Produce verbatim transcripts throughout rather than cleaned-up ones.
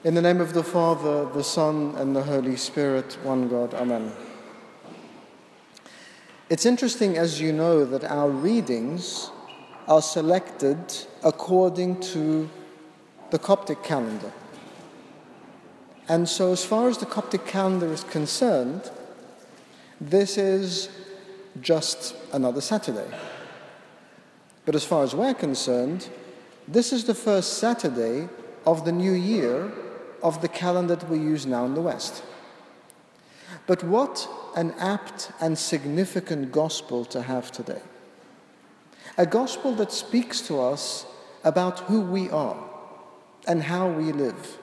In the name of the Father, the Son, and the Holy Spirit, one God. Amen. It's interesting, as you know, that our readings are selected according to the Coptic calendar. And so as far as the Coptic calendar is concerned, this is just another Saturday. But as far as we're concerned, this is the first Saturday of the new year of the calendar that we use now in the West. But what an apt and significant gospel to have today. A gospel that speaks to us about who we are and how we live.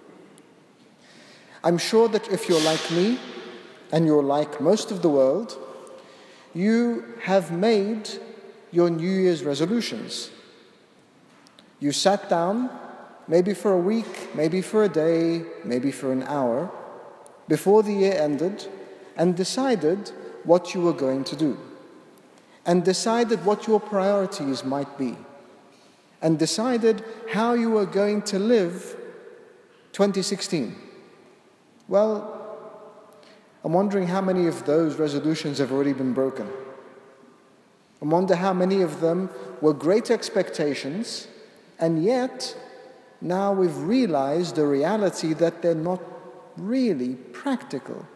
I'm sure that if you're like me, and you're like most of the world, you have made your New Year's resolutions. You sat down, maybe for a week, maybe for a day, maybe for an hour, before the year ended, and decided what you were going to do, and decided what your priorities might be, and decided how you were going to live twenty sixteen. Well, I'm wondering how many of those resolutions have already been broken. I wonder how many of them were great expectations, and yet now we've realized the reality that they're not really practical.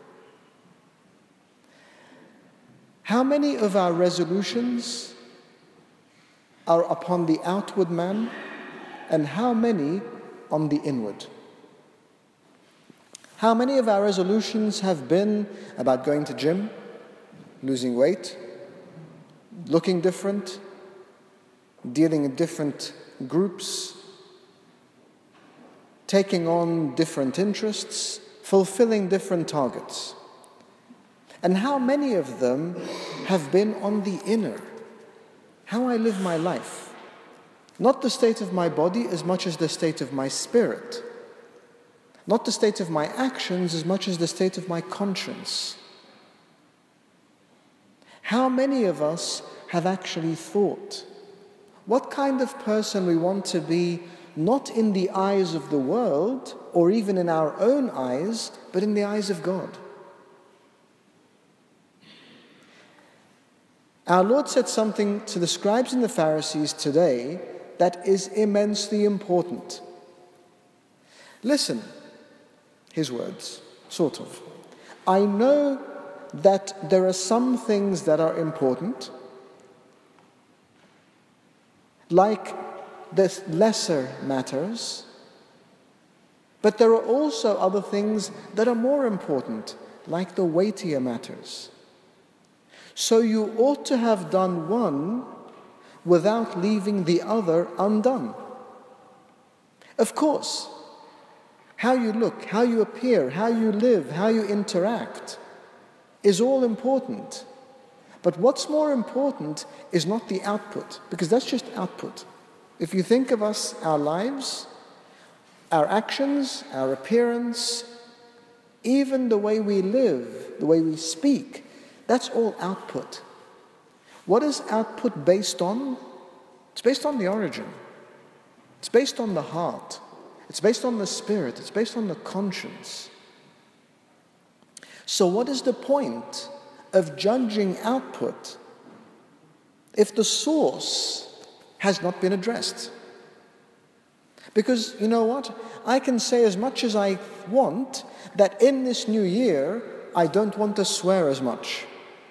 How many of our resolutions are upon the outward man, and how many on the inward? How many of our resolutions have been about going to gym, losing weight, looking different, dealing in different groups, taking on different interests, fulfilling different targets? And how many of them have been on the inner, how I live my life? Not the state of my body as much as the state of my spirit. Not the state of my actions as much as the state of my conscience. How many of us have actually thought what kind of person we want to be, not in the eyes of the world or even in our own eyes, but in the eyes of God? Our Lord said something to the scribes and the Pharisees today that is immensely important. Listen, his words, sort of. I know that there are some things that are important, like the lesser matters, but there are also other things that are more important, like the weightier matters. So you ought to have done one without leaving the other undone. Of course, how you look, how you appear, how you live, how you interact is all important. But what's more important is not the output, because that's just output. If you think of us, our lives, our actions, our appearance, even the way we live, the way we speak, that's all output. What is output based on? It's based on the origin. It's based on the heart. It's based on the spirit. It's based on the conscience. So what is the point of judging output if the source has not been addressed? Because, you know what? I can say as much as I want that in this new year, I don't want to swear as much.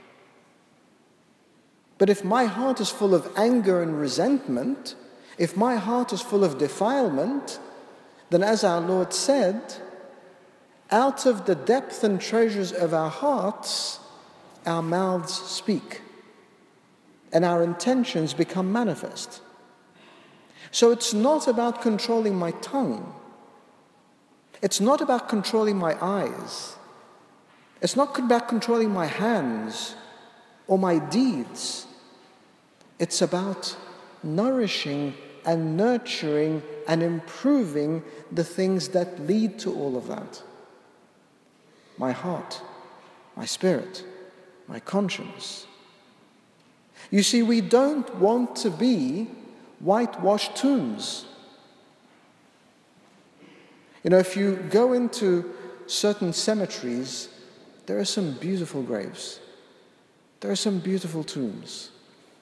But if my heart is full of anger and resentment, if my heart is full of defilement, then as our Lord said, out of the depth and treasures of our hearts, our mouths speak, and our intentions become manifest. So it's not about controlling my tongue. It's not about controlling my eyes. It's not about controlling my hands or my deeds. It's about nourishing and nurturing and improving the things that lead to all of that. My heart, my spirit, my conscience. You see, we don't want to be whitewashed tombs. You know, if you go into certain cemeteries, there are some beautiful graves. There are some beautiful tombs.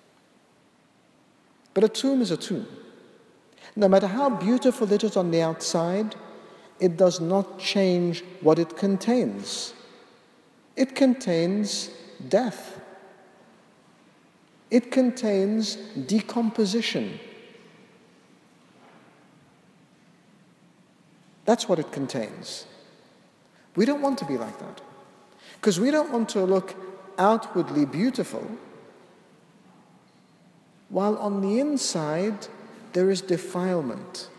But a tomb is a tomb. No matter how beautiful it is on the outside, it does not change what it contains. It contains death. It contains decomposition. That's what it contains. We don't want to be like that. Because we don't want to look outwardly beautiful, while on the inside there is defilement.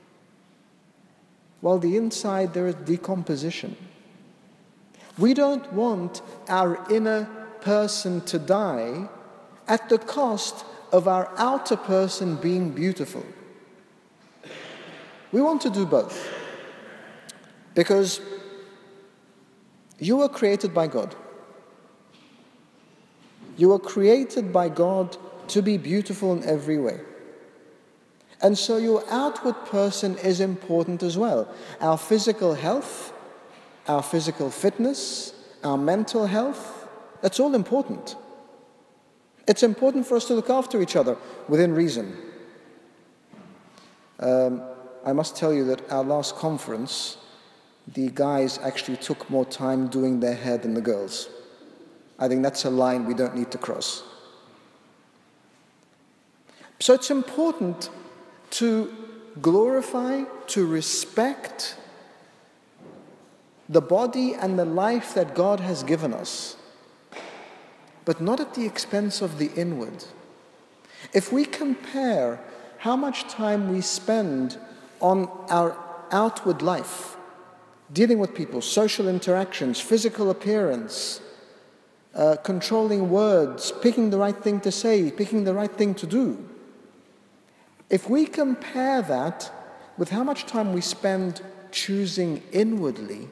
While the inside there is decomposition. We don't want our inner person to die at the cost of our outer person being beautiful. We want to do both. Because you were created by God. You were created by God to be beautiful in every way. And so your outward person is important as well. Our physical health, our physical fitness, our mental health, that's all important. It's important for us to look after each other within reason. Um, I must tell you that our last conference, the guys actually took more time doing their hair than the girls. I think that's a line we don't need to cross. So it's important to glorify, to respect the body and the life that God has given us, but not at the expense of the inward. If we compare how much time we spend on our outward life, dealing with people, social interactions, physical appearance, uh, controlling words, picking the right thing to say, picking the right thing to do, if we compare that with how much time we spend choosing inwardly,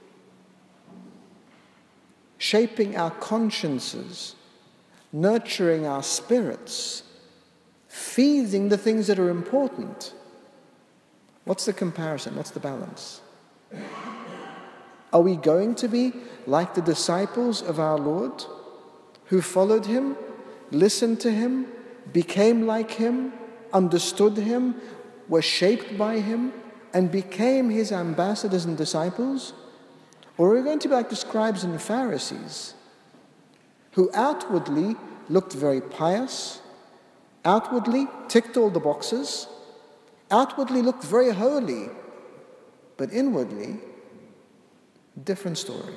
shaping our consciences, nurturing our spirits, feeding the things that are important, what's the comparison? What's the balance? Are we going to be like the disciples of our Lord, who followed Him, listened to Him, became like Him, understood Him, were shaped by Him, and became His ambassadors and disciples? Or are we going to be like the scribes and the Pharisees, who outwardly looked very pious, outwardly ticked all the boxes, outwardly looked very holy, but inwardly, different story?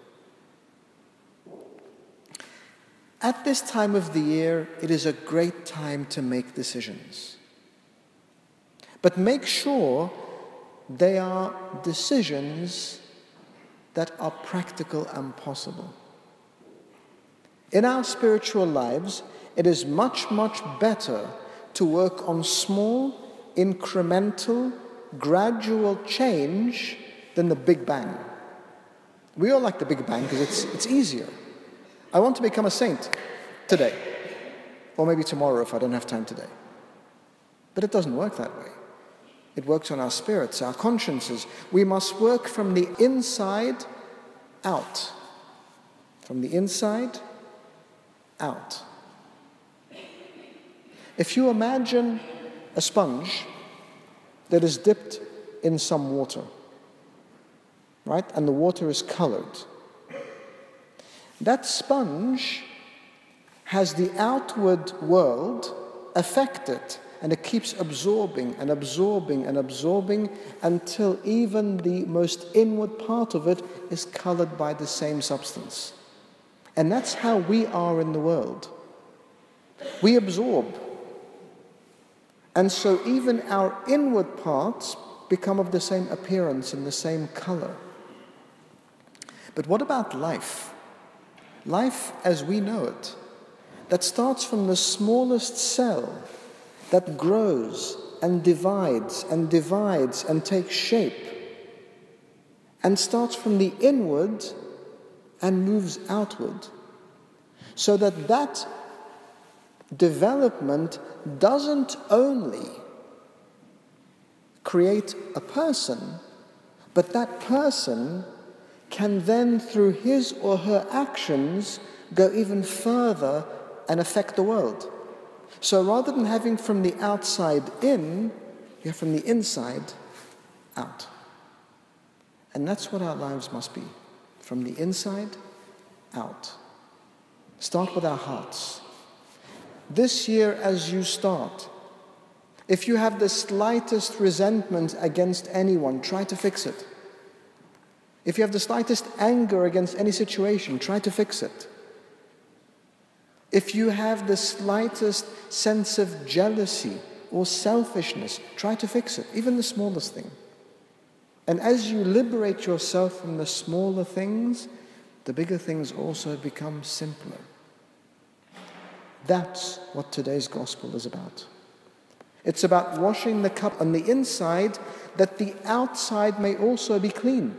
At this time of the year, it is a great time to make decisions. But make sure they are decisions that are practical and possible. In our spiritual lives, it is much, much better to work on small, incremental, gradual change than the big bang. We all like the big bang because it's, it's easier. I want to become a saint today, or maybe tomorrow if I don't have time today. But it doesn't work that way. It works on our spirits, our consciences. We must work from the inside out. From the inside out. If you imagine a sponge that is dipped in some water, right? And the water is colored. That sponge has the outward world affected, and it keeps absorbing and absorbing and absorbing until even the most inward part of it is colored by the same substance. And that's how we are in the world. We absorb. And so even our inward parts become of the same appearance and the same color. But what about life? Life as we know it, that starts from the smallest cell, that grows and divides and divides and takes shape, and starts from the inward and moves outward, so that that development doesn't only create a person, But that person can then, through his or her actions, go even further and affect the world. So rather than having from the outside in, you have from the inside out. And that's what our lives must be, from the inside out. Start with our hearts. This year, as you start, if you have the slightest resentment against anyone, try to fix it. If you have the slightest anger against any situation, try to fix it. If you have the slightest sense of jealousy or selfishness, try to fix it, even the smallest thing. And as you liberate yourself from the smaller things, the bigger things also become simpler. That's what today's gospel is about. It's about washing the cup on the inside that the outside may also be clean.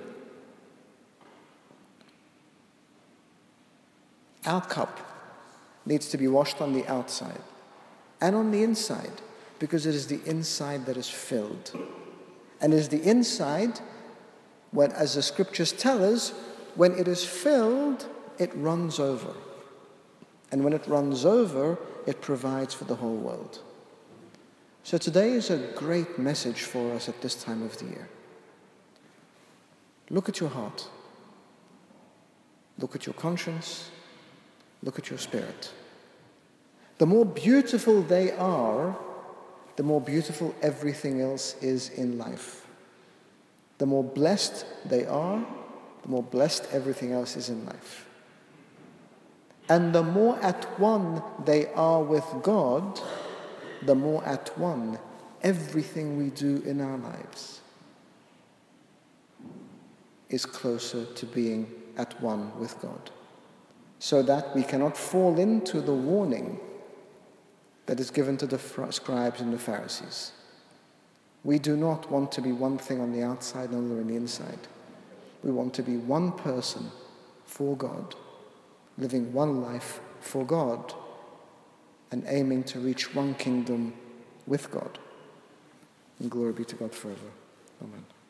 Our cup needs to be washed on the outside and on the inside, because it is the inside that is filled. And it is the inside, when, as the scriptures tell us, when it is filled, it runs over. And when it runs over, it provides for the whole world. So today is a great message for us at this time of the year. Look at your heart. Look at your conscience. Look at your spirit. The more beautiful they are, the more beautiful everything else is in life. The more blessed they are, the more blessed everything else is in life. And the more at one they are with God, the more at one everything we do in our lives is closer to being at one with God. So that we cannot fall into the warning that is given to the scribes and the Pharisees. We do not want to be one thing on the outside and another on the inside. We want to be one person for God, living one life for God, and aiming to reach one kingdom with God. And glory be to God forever. Amen.